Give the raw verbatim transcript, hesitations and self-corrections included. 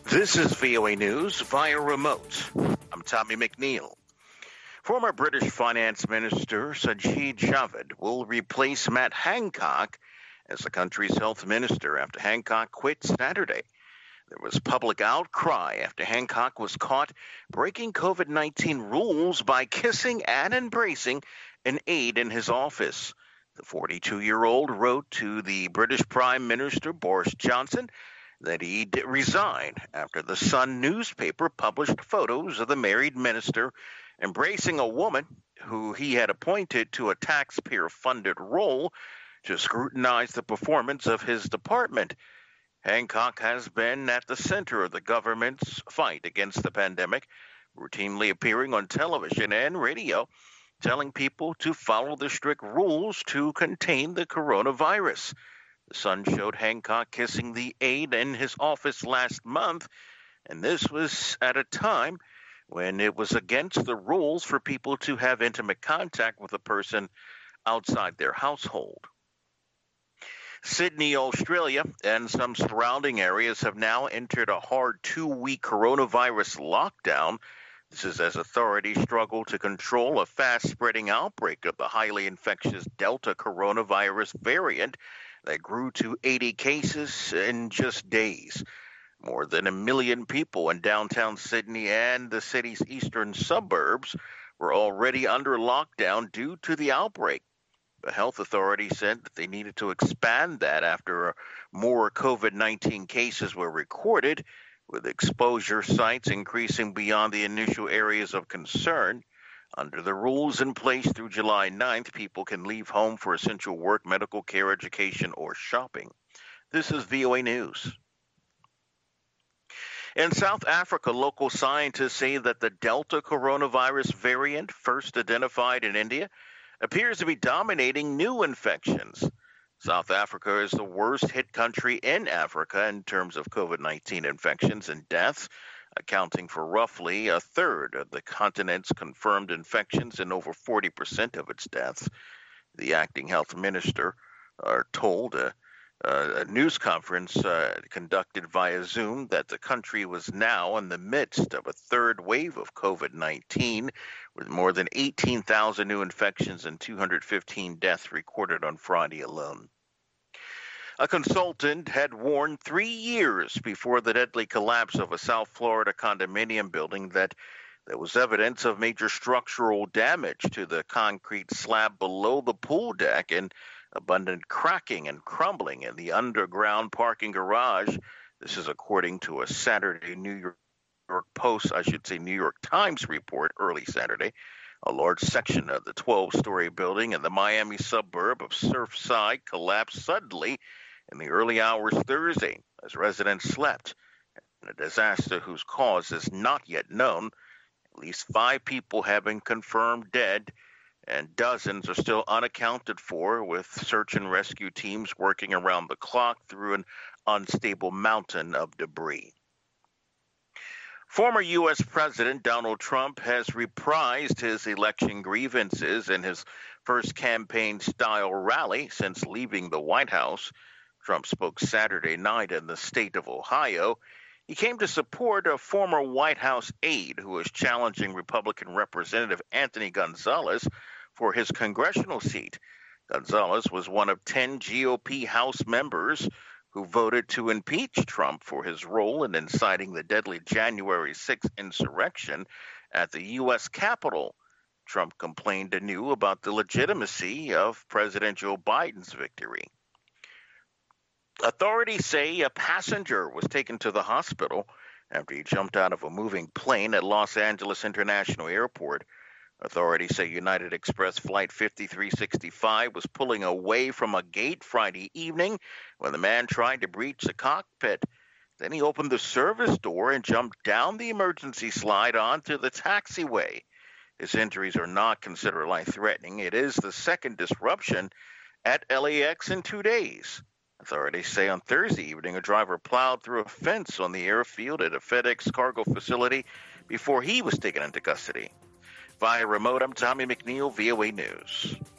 This is V O A News via remote. I'm Tommy McNeil. Former British Finance Minister Sajid Javid will replace Matt Hancock as the country's health minister after Hancock quit Saturday. There was public outcry after Hancock was caught breaking COVID nineteen rules by kissing and embracing an aide in his office. The forty-two-year-old wrote to the British Prime Minister Boris Johnson that he'd resign after the Sun newspaper published photos of the married minister embracing a woman who he had appointed to a taxpayer-funded role to scrutinize the performance of his department. Hancock has been at the center of the government's fight against the pandemic, routinely appearing on television and radio, telling people to follow the strict rules to contain the coronavirus. The Sun showed Hancock kissing the aide in his office last month, and this was at a time when it was against the rules for people to have intimate contact with a person outside their household. Sydney, Australia, and some surrounding areas have now entered a hard two-week coronavirus lockdown. This is as authorities struggle to control a fast-spreading outbreak of the highly infectious Delta coronavirus variant that grew to eighty cases in just days. More than a million people in downtown Sydney and the city's eastern suburbs were already under lockdown due to the outbreak. The health authority said that they needed to expand that after more COVID nineteen cases were recorded, with exposure sites increasing beyond the initial areas of concern. Under the rules in place through July ninth, people can leave home for essential work, medical care, education, or shopping. This is V O A News. In South Africa, local scientists say that the Delta coronavirus variant, first identified in India, appears to be dominating new infections. South Africa is the worst hit country in Africa in terms of COVID nineteen infections and deaths, accounting for roughly a third of the continent's confirmed infections and over forty percent of its deaths. The acting health minister uh, told a, a news conference uh, conducted via Zoom that the country was now in the midst of a third wave of COVID nineteen, with more than eighteen thousand new infections and two hundred fifteen deaths recorded on Friday alone. A consultant had warned three years before the deadly collapse of a South Florida condominium building that there was evidence of major structural damage to the concrete slab below the pool deck and abundant cracking and crumbling in the underground parking garage. This is according to a Saturday New York Post, I should say New York Times report early Saturday. A large section of the twelve-story building in the Miami suburb of Surfside collapsed suddenly in the early hours Thursday as residents slept. In a disaster whose cause is not yet known, at least five people have been confirmed dead and dozens are still unaccounted for, with search and rescue teams working around the clock through an unstable mountain of debris. Former U S President Donald Trump has reprised his election grievances in his first campaign-style rally since leaving the White House. Trump spoke Saturday night in the state of Ohio. He came to support a former White House aide who is challenging Republican Representative Anthony Gonzalez for his congressional seat. Gonzalez was one of ten G O P House members who voted to impeach Trump for his role in inciting the deadly January sixth insurrection at the U S Capitol. Trump complained anew about the legitimacy of President Joe Biden's victory. Authorities say a passenger was taken to the hospital after he jumped out of a moving plane at Los Angeles International Airport. Authorities say United Express Flight fifty-three sixty-five was pulling away from a gate Friday evening when the man tried to breach the cockpit. Then he opened the service door and jumped down the emergency slide onto the taxiway. His injuries are not considered life-threatening. It is the second disruption at L A X in two days. Authorities say on Thursday evening, a driver plowed through a fence on the airfield at a FedEx cargo facility before he was taken into custody. Via remote, I'm Tommy McNeil, V O A News.